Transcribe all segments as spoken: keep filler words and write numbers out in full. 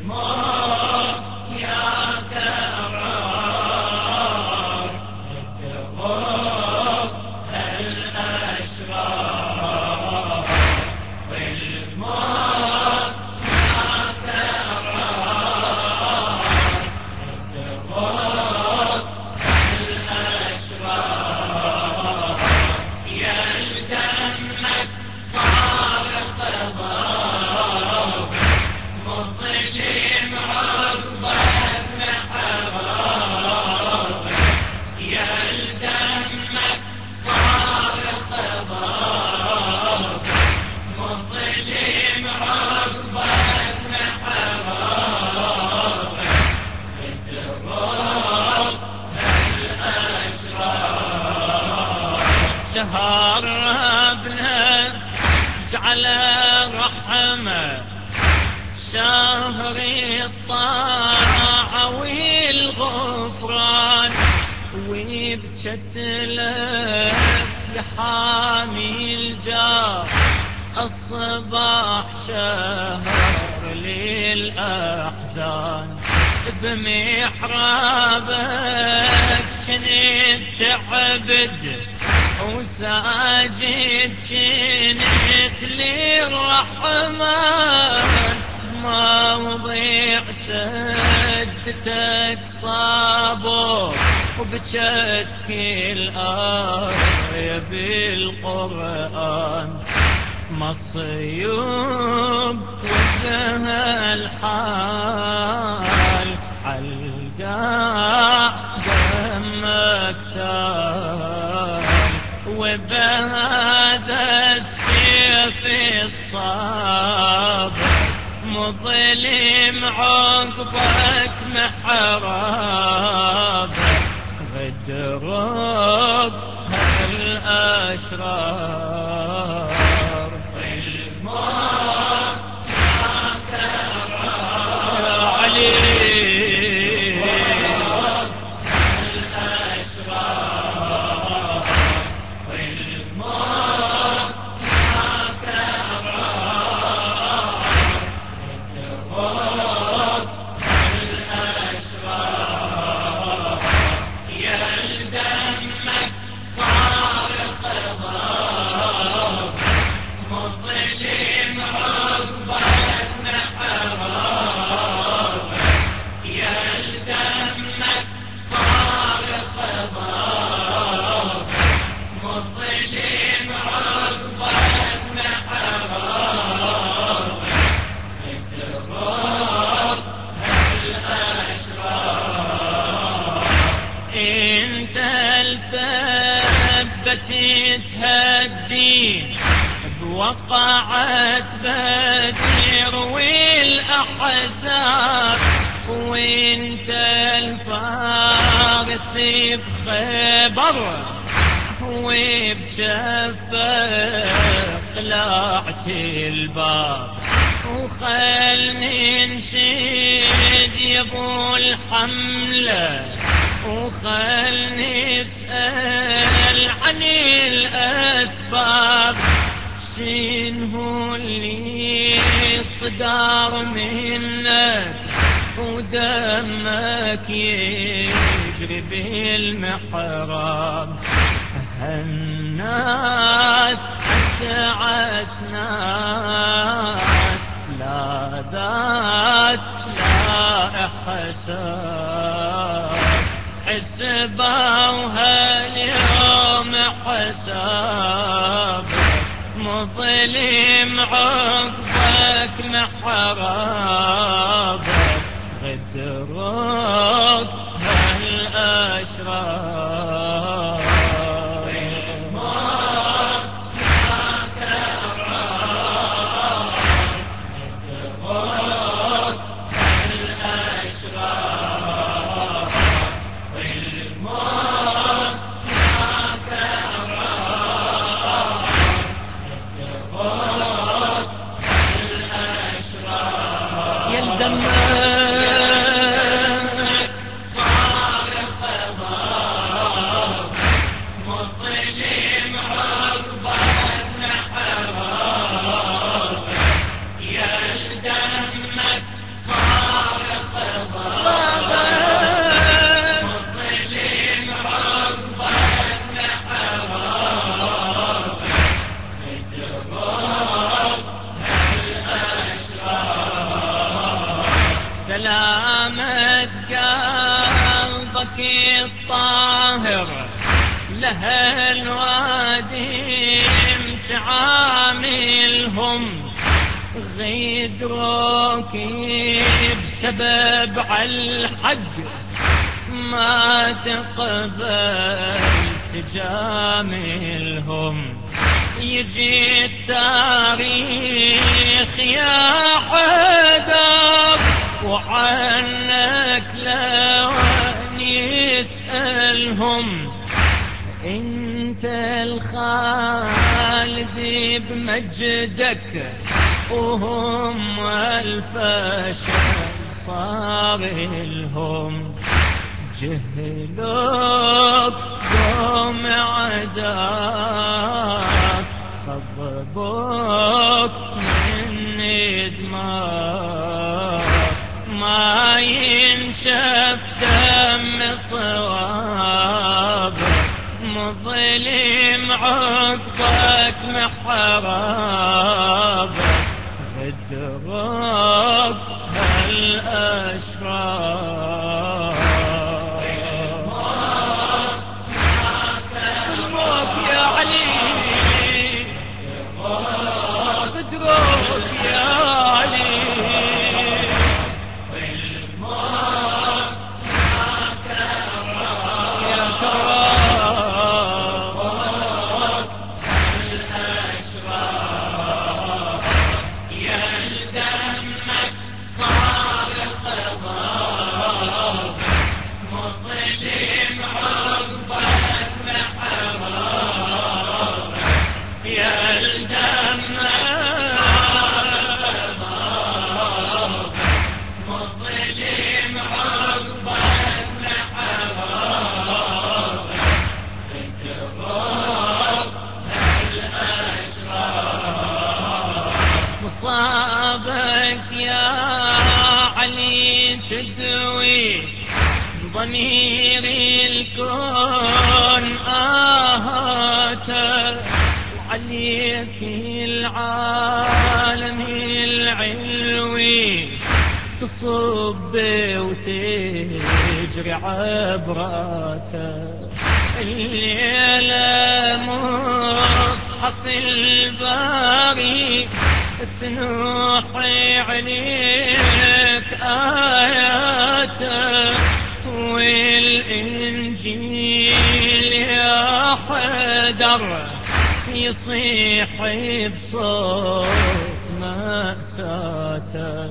شهرنا جعل رحمة شهر الطاعة والغفران، وبجت لك لحامي الجار الصباح شهر للأحزان. بمحرابك كنت تعبد وساجد كنت للرحمن، موضع سجدتك صابر وبجت كل آية بالقرآن. مصيوب وجه الحال عالقاع دمك سال، وبهذا السيف الصابر مظلم عقبك محرابك. غدرك هالأشرار والموت يا علي. تهدين بوقعت بدر والأحزاب، وانت الفارس بخيبر وبجفك قلعت الباب. وخلني انشد يا ابو الحمله، وخلني اسأل عن الأسباب. شنو اللي صدر منك ودمك يجري بالمحراب؟ هالناس تعس ناس لا ذات لا إحساس، حسبوها اليوم حسابك مظلم عقبك محرابك. غدرك هالأشرار دمك صار خضاب مظلم عقبك محرابك. يا دمك صار سلامة قلبك الطاهر لها الوادم تعاملهم غيدروك بسبب عالحق ما تقبل تجاملهم. يجي التاريخ يا حدر وعنك لون يسألهم انت الخالد بمجدك وهم الفشل صار لهم. جهلوك قوم عداك خضبوك من دماك ما ينشف دم صوابك مظلم عقبك محرابك غدروك هالأشرار. غدروك يا علي غدروك يا علي يا كرار الأشرار يا دمك صار خضار مظلم عقبك محرار يا دمك صار خضار مظلم عقبك محرار غدروك هالأشرار. مصابك يا علي تدوي ضمير الكون آهاته وعليك العالم العلوي تصب وتجري عبراته. الليلة مصحف الباري تنوحي عليك آياته والإنجيل يا حدر يصيح بصوت مأساته.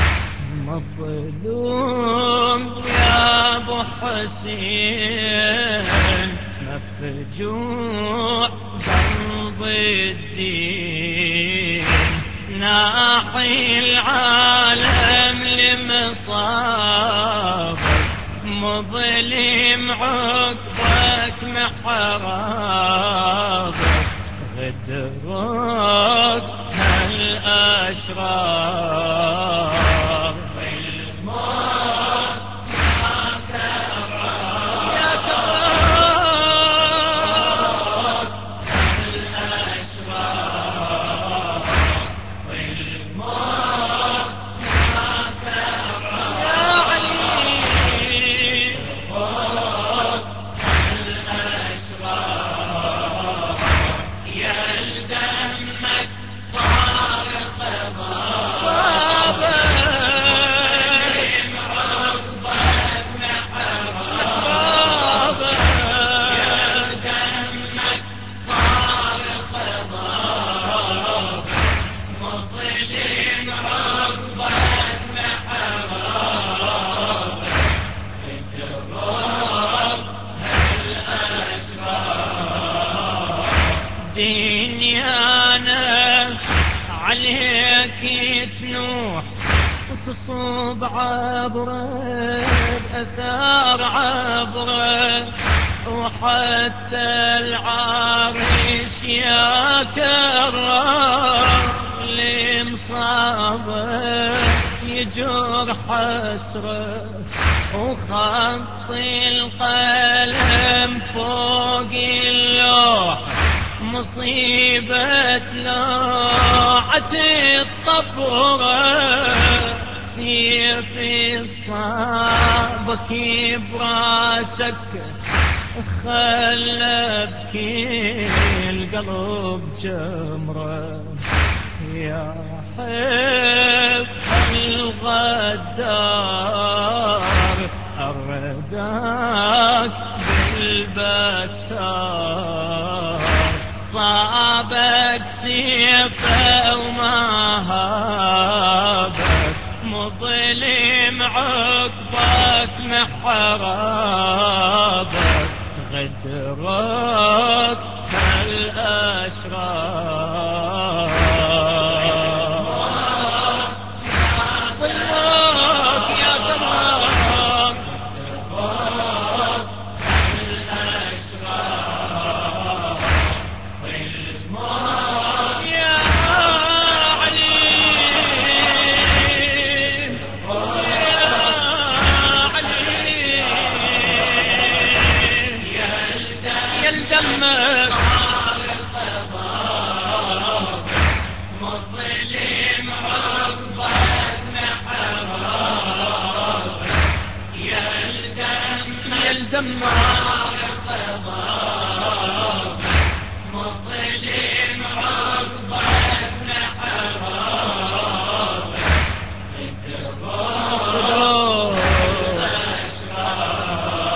مظلوم يا ابو حسين مفجوع قلب الدين ناحي العالم لمصابك مظلم عقبك محرابك غدروك هالأشرار. يا كرار الأشرار والموت يا علي الأشرار يا دمك صار خضار عقبك محرابك يا دمك صار خضار مظلم عقبك محرابك غدروك هالأشرار. دنيانا عليك تنوح وتصوب عبره بأثار عبره وحتى العرش يا كرار لمصابك يجر حسره وخط القلم فوق اللوح مصيبة لوعة الطبرة سيف صابك براسك خلى بكل قلب جمره يا حب الغدار أرداك بالبتار صابك سيفه وما هابك مظلم عقبك محرابك غدرك